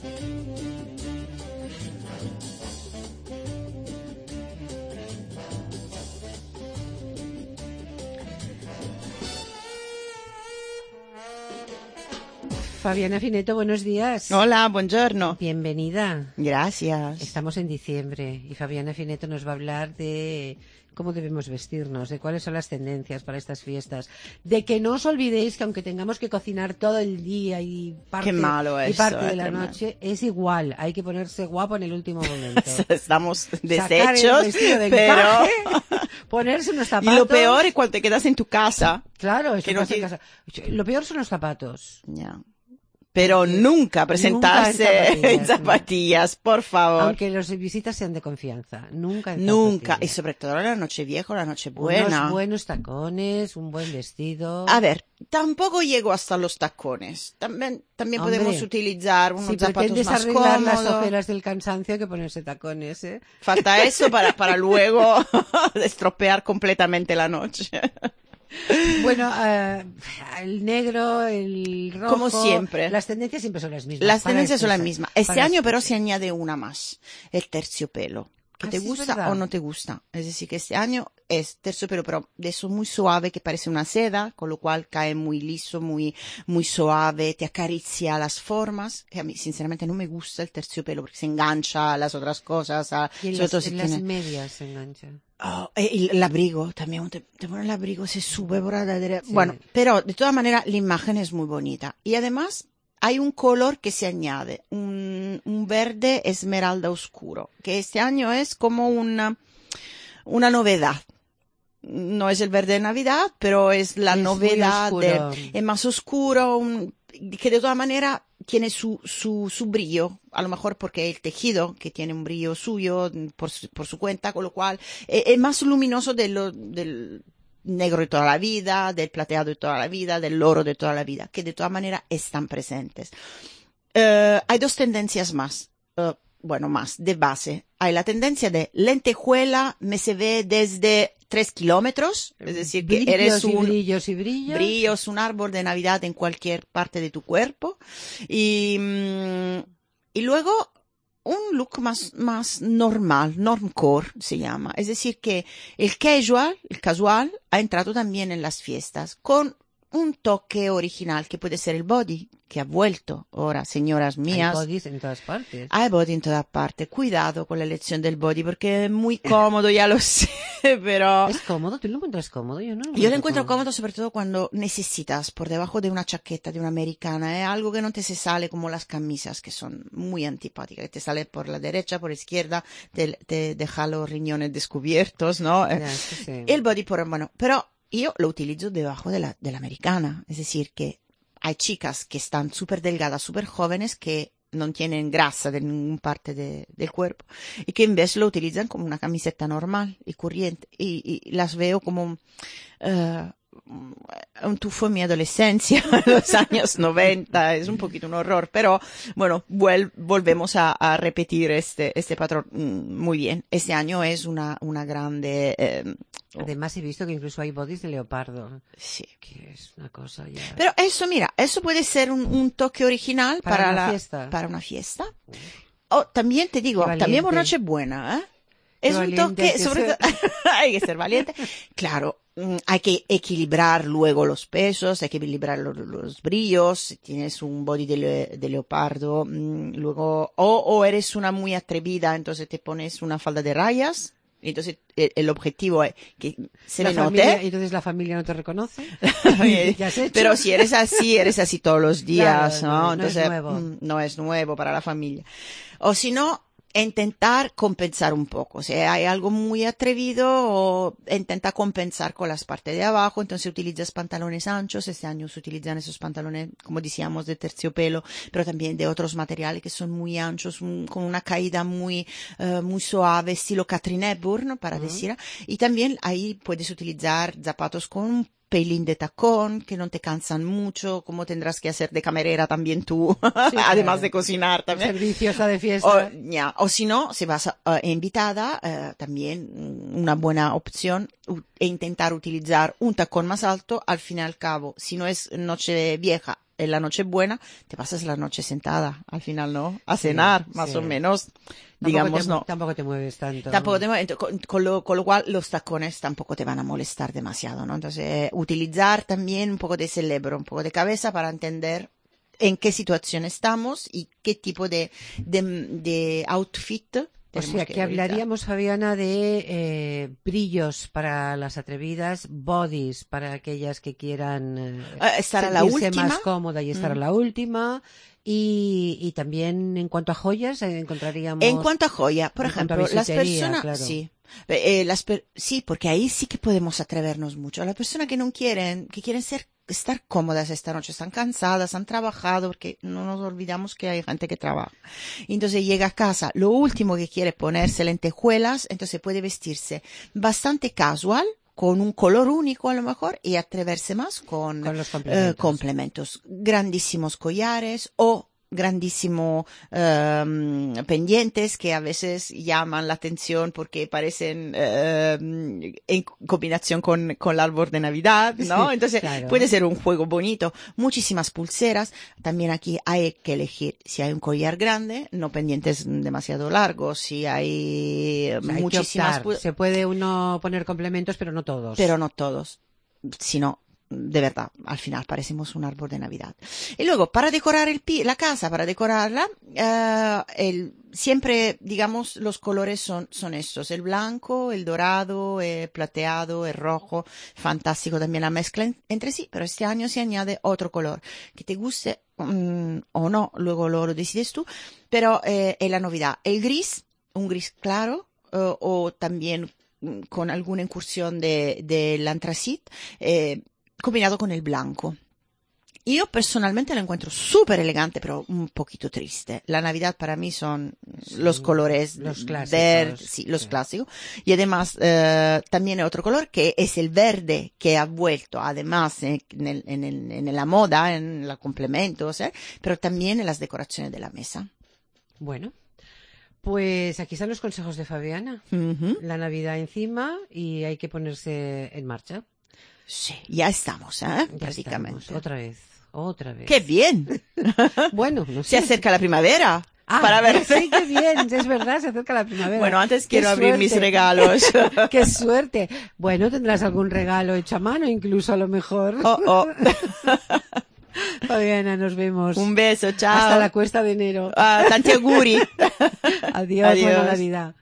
Fabiana Fineto, buenos días. Hola, buongiorno. Bienvenida. Gracias. Estamos en diciembre y Fabiana Fineto nos va a hablar de cómo debemos vestirnos, de cuáles son las tendencias para estas fiestas, de que no os olvidéis que aunque tengamos que cocinar todo el día y parte de la noche, es igual, hay que ponerse guapo en el último momento. Estamos deshechos, sacar el vestido de encaje, ponerse unos zapatos. Y lo peor es cuando te quedas en tu casa. Claro, eso pasa en casa. Lo peor son los zapatos. Ya. Pero nunca presentarse en zapatillas, por favor. Aunque los visitas sean de confianza. Nunca. Y sobre todo la noche vieja o la noche buena. Unos buenos tacones, un buen vestido. A ver, tampoco llego hasta los tacones. También podemos utilizar unos zapatos más cómodos. Arreglar las ojeras del cansancio, hay que ponerse tacones, ¿eh? Falta eso para luego estropear completamente la noche. Bueno, el negro, el rojo. Como siempre. Las tendencias siempre son las mismas. Las tendencias son las mismas. Este año pero se añade una más. El terciopelo. Que te gusta o no te gusta. Es decir, que este año es terciopelo, pero de eso muy suave, que parece una seda, con lo cual cae muy liso, muy suave, te acaricia las formas. Que a mí, sinceramente, no me gusta el terciopelo porque se engancha a las otras cosas. Y en las medias se engancha. El abrigo, también te pones el abrigo, se sube por la derecha. Sí. Bueno, pero de todas maneras la imagen es muy bonita. Y además hay un color que se añade, un verde esmeralda oscuro, que este año es como una novedad. No es el verde de Navidad, pero es la novedad, es más oscuro, que de todas maneras tiene su brillo, a lo mejor porque el tejido que tiene un brillo suyo por su cuenta, con lo cual es más luminoso del negro de toda la vida, del plateado de toda la vida, del oro de toda la vida, que de todas maneras están presentes. Hay dos tendencias más, más de base. Hay la tendencia de lentejuela, me se ve desde 3 kilómetros, es decir, que eres brillos, un árbol de Navidad en cualquier parte de tu cuerpo. Y luego un look más normal, normcore se llama. Es decir, que el casual ha entrado también en las fiestas con un toque original que puede ser el body, que ha vuelto ahora, señoras mías. Hay bodies en todas partes. Hay body en todas partes. Cuidado con la elección del body porque es muy cómodo, ya lo sé, pero... ¿Es cómodo? ¿Tú lo encuentras cómodo? Yo lo encuentro cómodo sobre todo cuando necesitas por debajo de una chaqueta, de una americana. Es algo que no te se sale como las camisas, que son muy antipáticas. Que te sale por la derecha, por la izquierda, te deja los riñones descubiertos, ¿no? Sí. El body, pero yo lo utilizo debajo de la americana. Es decir, que hay chicas que están súper delgadas, súper jóvenes, que no tienen grasa de ninguna parte del cuerpo y que en vez lo utilizan como una camiseta normal y corriente. Y las veo como un tufo en mi adolescencia, en los años 90, es un poquito un horror, pero bueno, volvemos a repetir este patrón muy bien. Este año es una grande... Además he visto que incluso hay bodies de leopardo. Sí. Que es una cosa ya... Pero eso puede ser un toque original para una fiesta. También te digo, también por Nochebuena, ¿eh? Es un toque, sobre todo, hay que ser valiente. Claro, hay que equilibrar luego los pesos, hay que equilibrar los brillos. Si tienes un body de leopardo, luego, o eres una muy atrevida, entonces te pones una falda de rayas. Entonces, el objetivo es que se le note. Y entonces la familia no te reconoce. Pero si eres así todos los días, claro, ¿no? Entonces, no es nuevo para la familia. O si no, intentar compensar un poco. Si hay algo muy atrevido, o intenta compensar con las partes de abajo, entonces utilizas pantalones anchos. Este año se utilizan esos pantalones, como decíamos, de terciopelo, pero también de otros materiales que son muy anchos, con una caída muy suave, estilo Katharine Hepburn, para decir. Y también ahí puedes utilizar zapatos con un pelín de tacón, que no te cansan mucho, como tendrás que hacer de camarera también tú, sí, además de cocinar también. Serviciosa de fiesta. O si no, si vas invitada, también una buena opción e intentar utilizar un tacón más alto. Al fin y al cabo, si no es noche vieja, en la Nochebuena, te pasas la noche sentada, al final, ¿no? A cenar, más o menos, digamos, no. Tampoco te mueves tanto. Tampoco te mueves, con lo cual los tacones tampoco te van a molestar demasiado, ¿no? Entonces, utilizar también un poco de cerebro, un poco de cabeza para entender en qué situación estamos y qué tipo de outfit. O sea, que hablaríamos, Fabiana, de brillos para las atrevidas, bodies para aquellas que quieran estar a la última, más cómoda y estar a la última. Y también en cuanto a joyas encontraríamos. En cuanto a joya, por ejemplo, las personas, claro. sí. Sí, porque ahí sí que podemos atrevernos mucho. Las personas que no quieren, que quieren estar cómodas esta noche, están cansadas, han trabajado, porque no nos olvidamos que hay gente que trabaja. Entonces llega a casa, lo último que quiere es ponerse lentejuelas, entonces puede vestirse bastante casual, con un color único a lo mejor, y atreverse más con los complementos. Grandísimos collares o grandísimos pendientes que a veces llaman la atención porque parecen en combinación con el árbol de Navidad, ¿no? Entonces claro. Puede ser un juego bonito. Muchísimas pulseras. También aquí hay que elegir si hay un collar grande, no pendientes demasiado largos, si hay muchísimas. Se puede uno poner complementos, pero no todos. Pero no todos. Si no, de verdad, al final parecemos un árbol de Navidad. Y luego, para decorar la casa, para decorarla, siempre, digamos, los colores son estos: el blanco, el dorado, el plateado, el rojo. Fantástico también la mezcla entre sí, pero este año se añade otro color que te guste o no, luego lo decides tú, pero es la novedad. El gris, un gris claro, o también con alguna incursión del antracit, combinado con el blanco. Yo personalmente lo encuentro súper elegante, pero un poquito triste. La Navidad para mí son los colores los clásicos. Los clásicos. Y además también hay otro color que es el verde, que ha vuelto además en la moda, en los complementos, pero también en las decoraciones de la mesa. Bueno. Pues aquí están los consejos de Fabiana. Uh-huh. La Navidad encima y hay que ponerse en marcha. Sí, ya estamos, prácticamente. Estamos. Otra vez. ¡Qué bien! Bueno, no sé. Se acerca la primavera. Para ver. Sí, qué bien, es verdad, se acerca la primavera. Bueno, antes quiero abrir mis regalos. ¡Qué suerte! Bueno, tendrás algún regalo hecho a mano, incluso a lo mejor. Oh. Fabiana, nos vemos. Un beso, chao. Hasta la cuesta de enero. Tanti auguri. Adiós, buena Navidad.